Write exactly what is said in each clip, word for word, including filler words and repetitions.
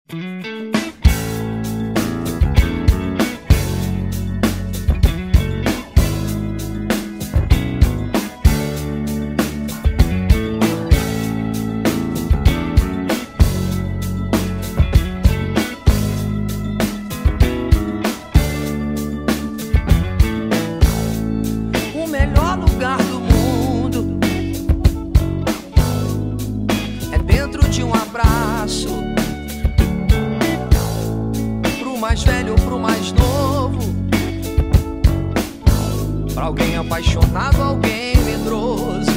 Pro mais velho ou pro mais novo, pra alguém apaixonado, alguém medroso.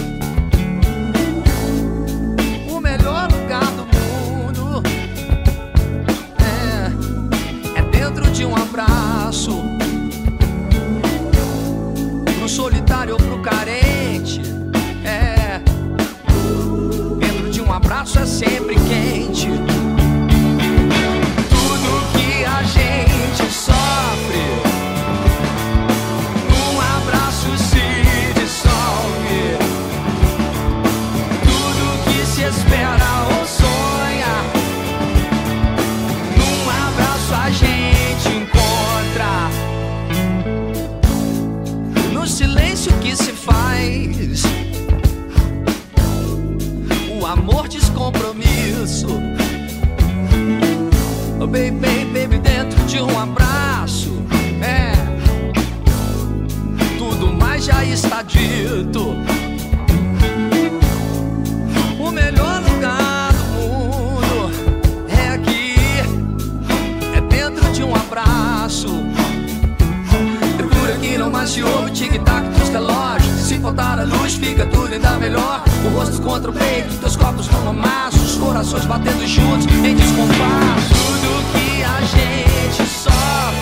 O melhor lugar do mundo é, é dentro de um abraço. Pro solitário ou pro carente, é, dentro de um abraço é sempre quente. A gente sofre, num abraço se dissolve. Tudo que se espera ou sonha, num abraço a gente encontra. No silêncio que se faz, o amor descompromisso. Oh, baby, baby, dentro de um abraço, é, tudo mais já está dito. O melhor lugar do mundo é aqui, é dentro de um abraço. É por aqui não mais se ouve o tic-tac dos relógios. Se faltar a luz fica tudo ainda melhor. O rosto contra o peito, teus copos no amasso, os corações batendo juntos em descompasso. Tudo que a gente sofre,